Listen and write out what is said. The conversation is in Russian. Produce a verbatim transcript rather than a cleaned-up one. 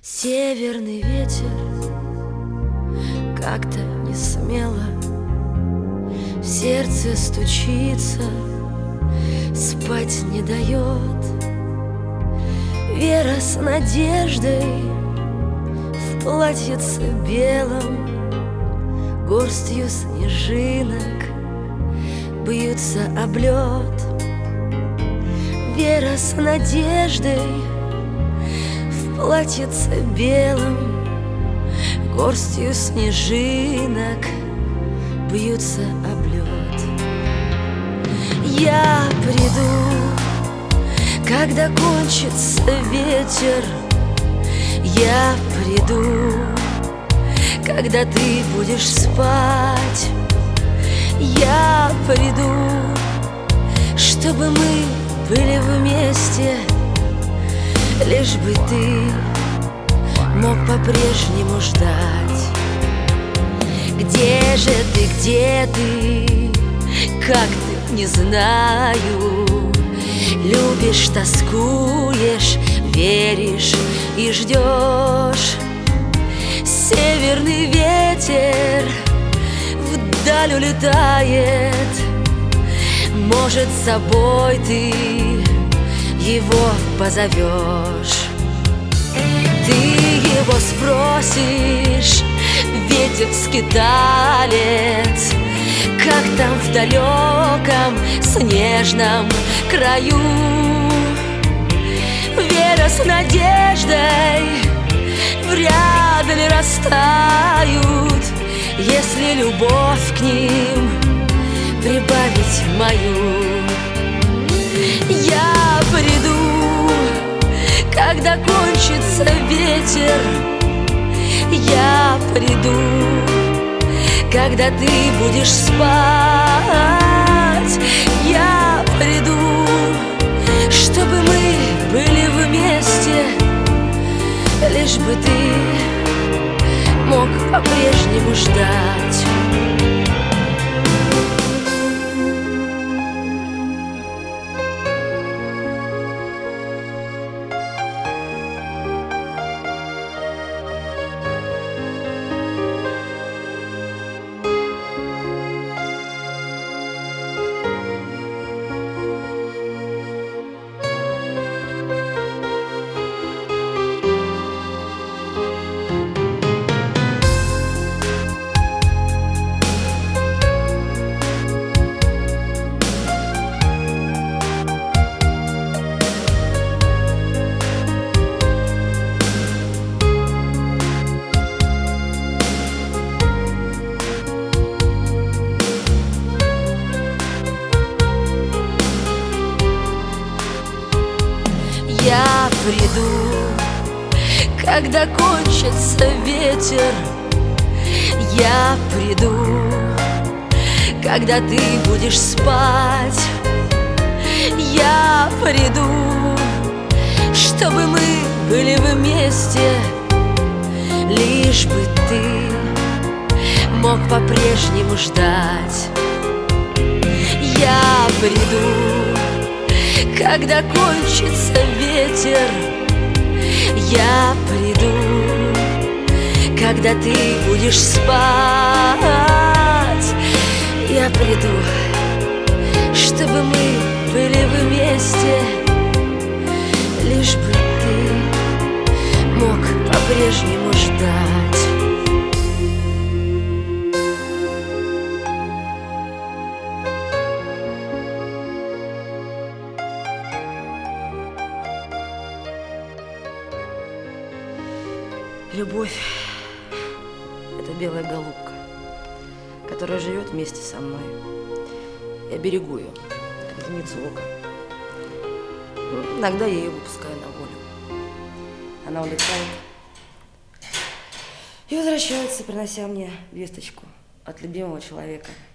Северный ветер как-то не смело в сердце стучится, спать не дает. Вера с надеждой в платьице белом, горстью снежинок бьются об лед. Вера с надеждой в платьице белом, горстью снежинок бьются об лед. Я приду, когда кончится ветер. Я приду, когда ты будешь спать. Я приду, чтобы мы были вместе, лишь бы ты мог по-прежнему ждать. Где же ты, где ты, как ты, не знаю. Любишь, тоскуешь, веришь и ждешь. Северный ветер вдаль улетает, может, с собой ты его позовешь. Ты его спросишь, ветер скиталец, как там в далеком снежном краю. Вера с надеждой вряд ли растают, если любовь к ним прибавить мою. Я приду, когда кончится ветер. Я приду, когда ты будешь спать. Я приду, чтобы мы были вместе, лишь бы ты мог по-прежнему ждать. Я приду, когда кончится ветер. Я приду, когда ты будешь спать. Я приду, чтобы мы были вместе, лишь бы ты мог по-прежнему ждать. Я приду, когда кончится ветер. Я приду, когда ты будешь спать. Я приду, чтобы мы были вместе, лишь бы ты мог по-прежнему ждать. Любовь — это белая голубка, которая живет вместе со мной. Я берегу ее, как зеницу ока. Иногда я ее выпускаю на волю. Она улетает и возвращается, принося мне весточку от любимого человека.